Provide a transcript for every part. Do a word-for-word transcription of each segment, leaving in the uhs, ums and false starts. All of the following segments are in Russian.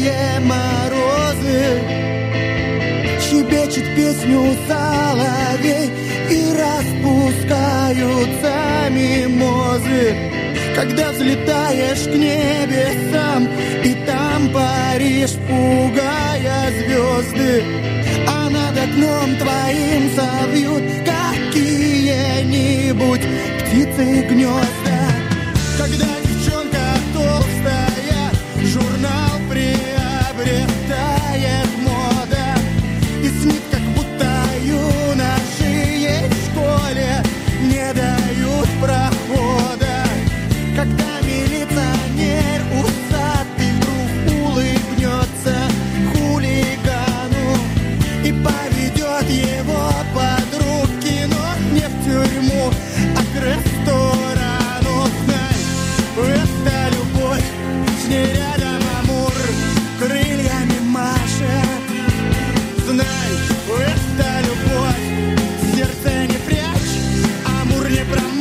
лютые морозы. Щебечет песню соловей, и распускаются мимозы. Когда взлетаешь к небесам, и там паришь, пугая звезды, а над окном твоим совьют какие-нибудь птицы гнезда. Когда девчонка толстая, журнал приобретает мода, и снит, как будто юноши ей в школе не дают прохода. Когда милиционер усатый вдруг улыбнется хулигану и поведет его под руки, но не в тюрьму, а к ресторану. Знай, это любовь, с ней рядом Амур крыльями машет. Знай, это любовь, сердце не прячь, Амур не промажет.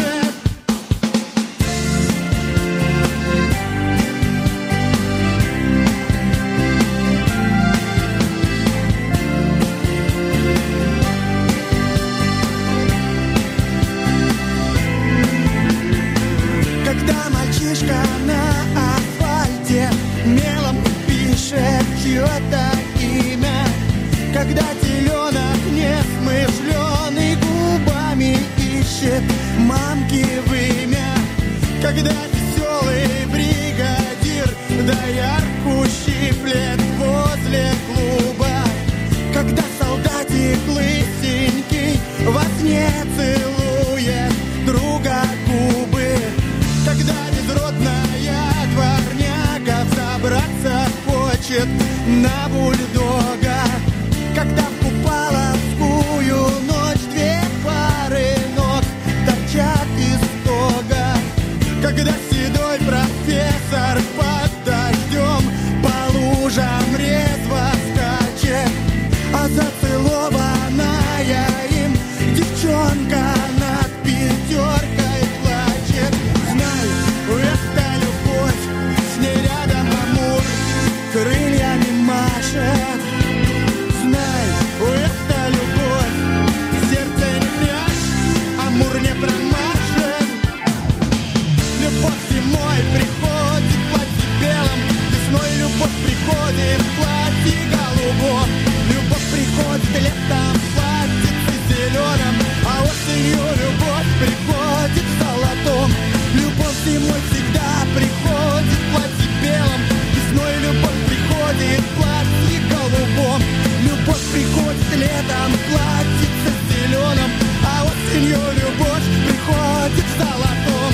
Когда мальчишка на асфальте мелом пишет чье-то имя, когда теленок несмышленый губами ищет мамки вымя, когда веселый бригадир доярку щиплет возле клуба, когда солдатик лысенький во сне целует друга губы, когда безродная дворняга взобраться хочет на бульдога, когда в купаловскую ночь две пары ног торчат из тога, когда седой профессор под дождем по лужам резво скачет, а зацелованная им девчонка над пятеркой плачет. Знай, это любовь, с ней рядом Амур крыльями машет. Знай, это любовь, сердце не прячь, Амур не промажет. Любовь зимой приходит в платье белом, весной любовь приходит в платье голубом, любовь приходит летом в платьице зеленом, а осенью любовь приходит в золотом. Любовь зимой всегда приходит в платье белом, весной любовь приходит в платье голубом, любовь приходит летом в платьице зеленом, а осенью любовь приходит в золотом.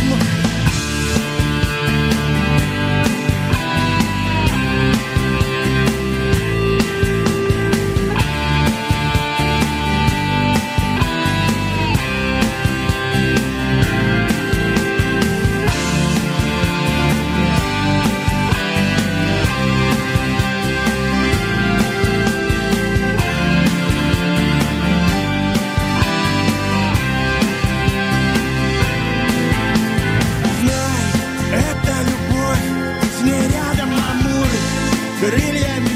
Крыльями